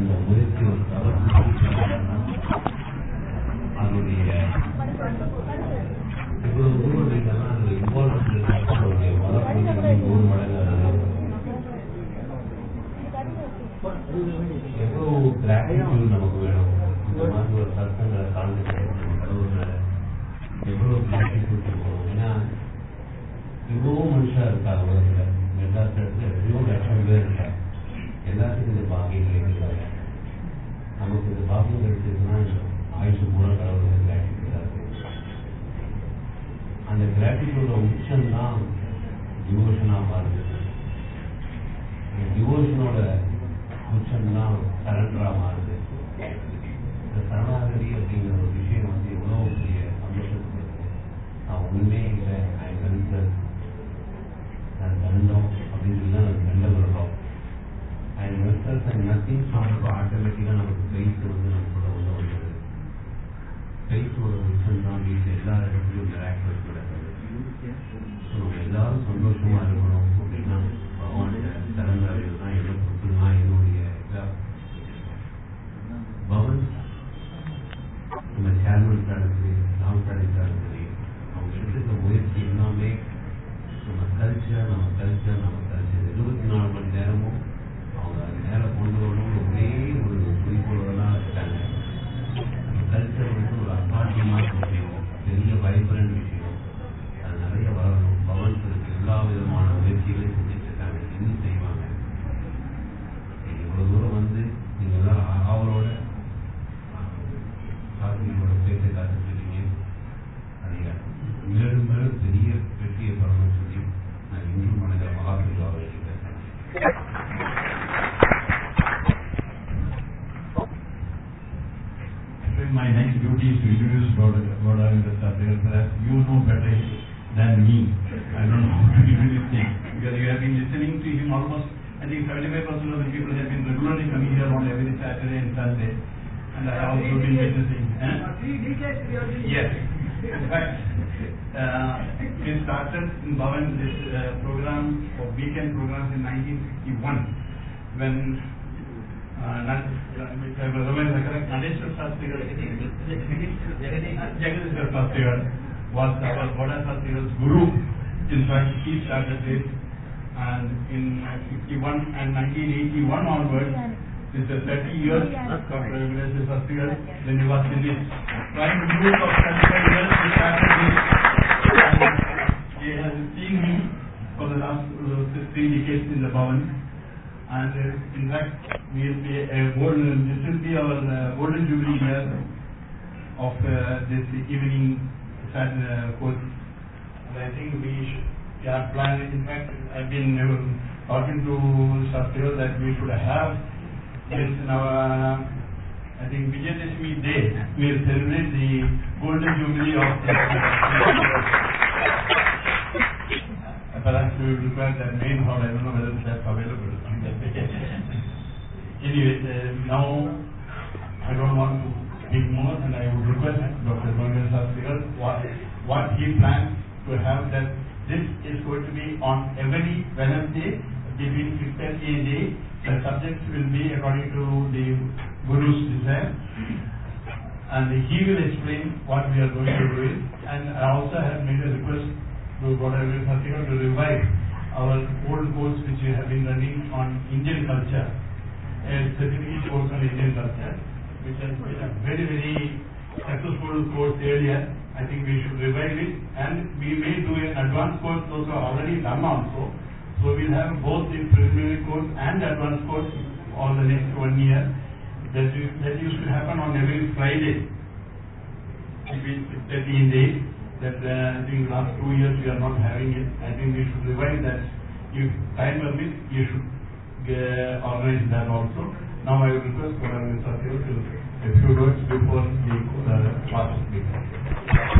அந்த முயற்சி ஒரு அதனுடைய இவ்வளவு ஊர்வலங்கள்லாம் அந்த இன்வால்வ்மெண்ட் வளர்ப்பு 100 மடங்கு எவ்வளவு கிராட்டிடியூட் நமக்கு வேணும். இந்த மாதிரி ஒரு சத்தங்களை கலந்து கடவுள் எவ்வளவு கிராட்டிடியூட் இருக்கணும். ஏன்னா இவ்வளோ மனுஷா இருக்காங்க உலகத்தில். மெட்ராஸ் இடத்துல எவ்வளோ லட்சம் பேர் இருக்காங்க. எல்லாத்துக்கும் இந்த பாக்கியம் கிடைக்கிறாங்க. நமக்கு இந்த பாக்கியம் கிடைச்சதுன்னா ஆயுஷு கூட கடவுளுக்கு கிராட்டிடியூடாக இருக்கு. அந்த கிராட்டிடியூட உச்சம்தான் டிவோஷனாக மாறுது. அந்த டிவோஷனோட உச்சம்தான் சரண்டரா மாறுது. இந்த சரணாகதி அப்படிங்கிற ஒரு விஷயம் வந்து எவ்வளோ பெரிய சந்தோஷத்துக்கு இருக்கு. நான் ஒன்றுமே இல்லை, நான் கருத்தர், நான் கண்டோம் அப்படின்னு சொல்லி தான் நான் கண்ட விடுறோம். அண்ட் மெத்தர்ஸ் அண்ட் நத்திங் சொன்னப்போ ஆட்டோமேட்டிக்காக நமக்கு ஃபெய்த் வந்து நமக்குள்ள உள்ள வந்துடுது. ஃபெய்த்தோட உச்சம் தான் வீட்டில் எல்லா இடத்துலையும் மிராக்கிள்ஸ் நடக்குது. ஸோ நம்ம எல்லாரும் சந்தோஷமா இருக்கணும் அப்படின்னா பகவானுடைய சரணாகதியில் தான் என்ன கொடுத்துருந்தா என்னுடைய பவன் நம்ம சேர்மன் சாருக்கு ராம் சாரி சாருக்கு அவங்க எடுத்துக்க முயற்சி எல்லாமே நம்ம கல்ச்சர் 24 மணி நேரமும் அவங்க அது நேரம் கொண்டு வரணும்னு ஒரே ஒரு குறிக்கோளெல்லாம் இருக்காங்க. கல்ச்சர் வந்து ஒரு அசாத்தியமான விஷயம், பெரிய வைப்ரண்ட் விஷயம், அது நிறைய வரணும். பவன்ஸ் இருக்கு, எல்லா விதமான முயற்சிகளையும் செஞ்சுட்டு இருக்காங்க, இன்னும் செய்வாங்க. இவ்வளவு தூரம் வந்து நீங்க எல்லாரும் ஆவலோட கார்த்திகோட பேச்சை காத்துட்டு இருக்கீங்க. அதை மேலும் மேலும் பெரிய வெற்றியை பெறணும்னு சொல்லி நான் இன்றும் மனித மகாத்மாவை பேசுறேன். My next duty is to introduce Govardhan Sathyagar. You know better than me. I don't know how to do this thing because you have been listening to him almost. I think 75% of the people have been regularly coming here on every Saturday and Sunday, and I have also been witnessing. 3 decades we have been. Yes. In fact, we started in Bhavan this program of weekend programs in 1961 when Nadeshwar Sathyagar was our Govardhan Sathyagar's guru. In fact, he started this, and in 61 and 1981 onwards, this is 30 years Dr. Nadeshwar Sathyagar, then he was in his prime youth of 35 years, he started this, and he has seen me for the last 3 decades in the Bhavan. And in fact, this will be our golden jubilee year of this evening course. And I think we are planning. In fact, I've been talking to Shastri that we should have this in our. I think Vijayadashmi Day we will celebrate the golden jubilee of this. Perhaps we will require that main hall. I don't know whether that's available. Anyway, now I don't want to speak more, and I would request Dr. Govardhan Sathyagar what he plans to have. That this is going to be on every Wednesday between 6:30 and 8. The subjects will be according to the Guru's desire, and he will explain what we are going to do. And I also have made a request to Govardhan Sathyagar to revive our old course which we have been running on Indian culture, a specific course on Indian culture, which has been a very, very successful course earlier. I think we should revive it, and we may do an advanced course also already done also. So we'll have both the preliminary course and advanced course on the next 1 year. That used to happen on every Friday between 6:30 and 8. That I think last 2 years we are not having it. I think we should revive that. If time permits, you should organize that also. Now I will request Govardhan Sathyagar to a few words before the last speaker.